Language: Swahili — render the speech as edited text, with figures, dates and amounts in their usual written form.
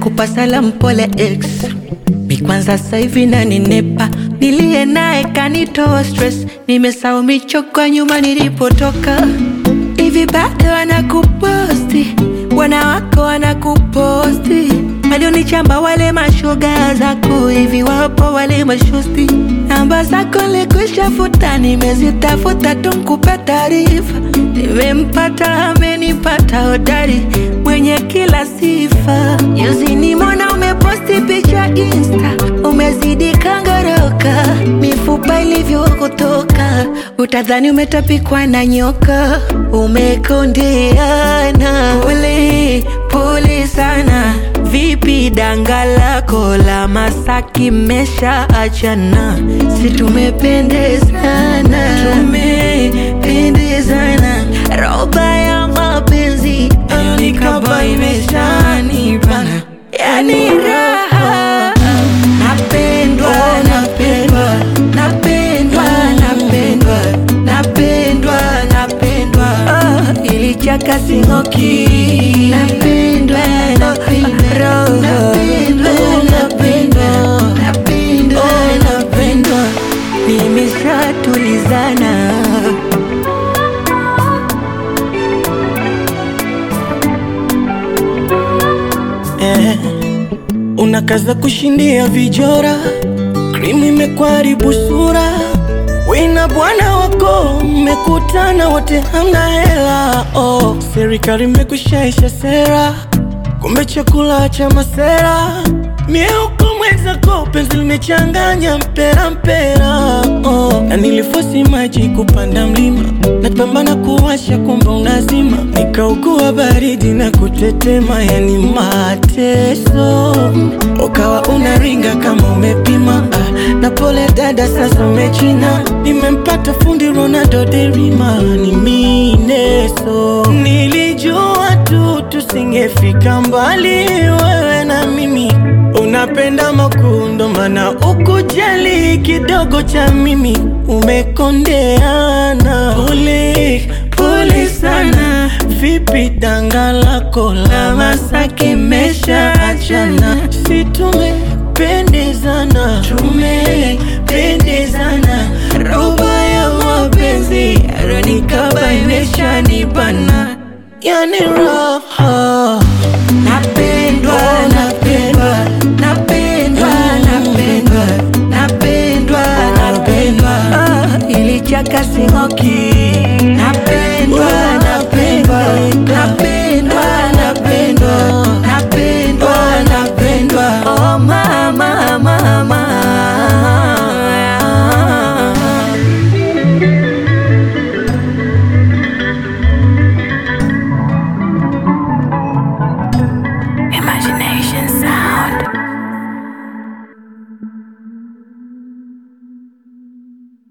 nakupa salamu pole ex. Mi kwanza sasa hivi naninepa, nilie naye kanitoa stress. Nimesahau michoko nyuma nilipotoka. Hivi bado wanakuposti, wana wako wanakuposti. Walionichamba wale mashoga zako, hivi wapo wale mashosti. Namba zako nilikwisha futa, nimezitafuta tu nikupe taarifa. Nimempata amenipata hodari, mwenye kila sifa. Juzi nimeona umeposti picha Insta, umezidi kangoroka. Mifupa ilivyokutoka, utadhani umetapikwa na nyoka. Umekondeana, pole pole sana. Vipi danga lako la Masaki mesha achana? Si tumependezana, tumependezana. Roba ya mapenzi nikaba imeshanibana, yani raha. Napendwa, napendwa, napendwa, napendwa, napendwa, napendwa. Ilichaka singoki. Napendwa, napendwa, napendwa, napendwa, napendwa, napendwa. Nimeshatulizana. Unakaza kushindia vijora, krimu imekuharibu sura. Wina bwana wako mmekutana wote hamna hela. Serikali imekushaisha sera, kumbe chakula cha masera. Mieuko mwenzako penzi limechanganya mpera mpera. Na nilifosi maji kupanda mlima, napambana kuwasha kumbe unazima. Nikaugua baridi na kutetema, yani mateso. Ukawa unaringa kama umepima. Na pole dada sasa umechina. Nimempata fundi Ronaldo derima, ni mineso. Nilijua tu tusingefika mbali wewe na mimi. Unapenda makundo mana ukujali kidogo cha mimi. Umekondeana, pole pole sana. Vipi danga lako la Masaki mesha achana? Si tumependezana, tumependezana. Roba ya mapenzi nikaba imeshanibana, yani raha. Napendwa, napendwa, napendwa, napendwa, napendwa, napendwa. Ilichaka singoki. Napendwa, napendwa, napendwa, napendwa, napendwa, napendwa. Oh mama, mama. Imagination.